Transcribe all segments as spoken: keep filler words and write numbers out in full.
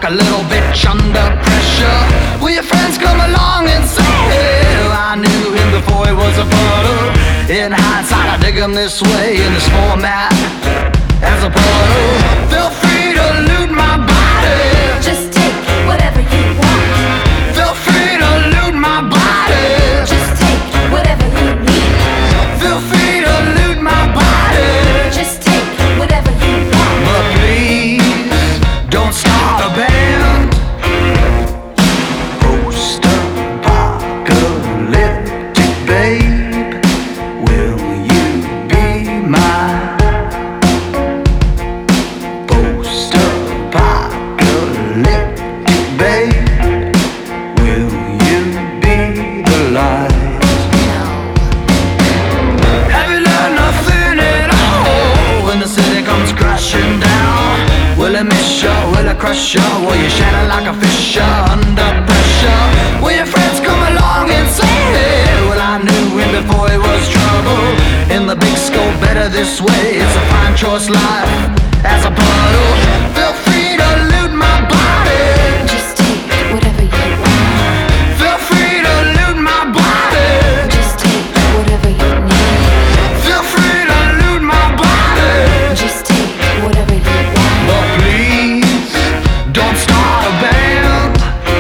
like a little bitch under pressure. Will your friends come along and say, hey, I knew him before he was a puddle. In hindsight, I dig him this way, in this format, as a puddle. Feel free to loot my body. Just take whatever you want. Feel free to loot my body. Just take whatever you need. Feel free to loot my body. Just take whatever you want. But please, don't start a band. Post-apocalyptic babe, will you be my post-apocalyptic babe? Will you be the light? Have you learned nothing at all when the city comes crashing down? Will it miss you? Will it crush you? Will you shatter like a fish under pressure? Will your friends come along and say, hey, well, I knew him before he was trouble. In the big scope, better this way. It's a fine choice life as a puddle. Feel free to loot my body. Just take whatever you want. Feel free to loot my body. Just take whatever you need. Feel free to loot my body. Just take whatever you want. But please, don't start a band.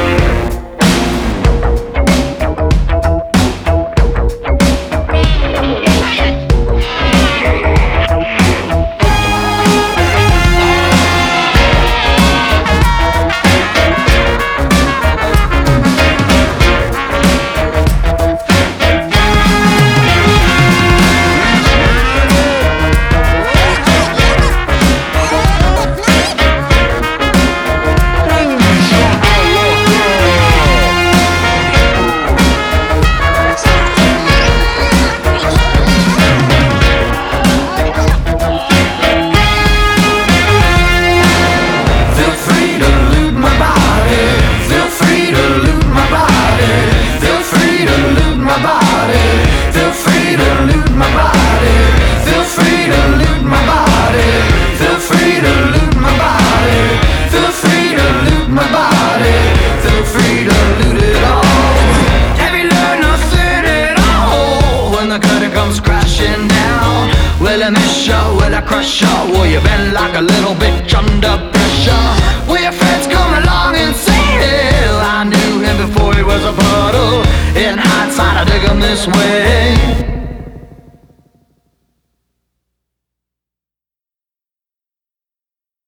Feel free to loot my body. Feel free to loot my body. Feel free to loot my body. Feel free to loot my body. Feel free to loot my body. Feel free to loot my body. Feel free to loot my body. Feel free to loot it all. Have you learned nothing at all when the curtain comes crashing down? Will it miss you? Will it crush you? Will you bend like a little bitch under pressure? Will your friends come along and say, hell, I knew him before he was a puddle. In hindsight, I dig him this way,